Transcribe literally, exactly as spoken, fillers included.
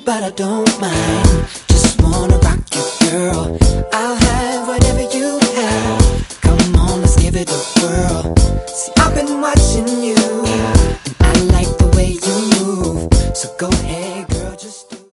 but I don't mind. Just wanna rock you, girl.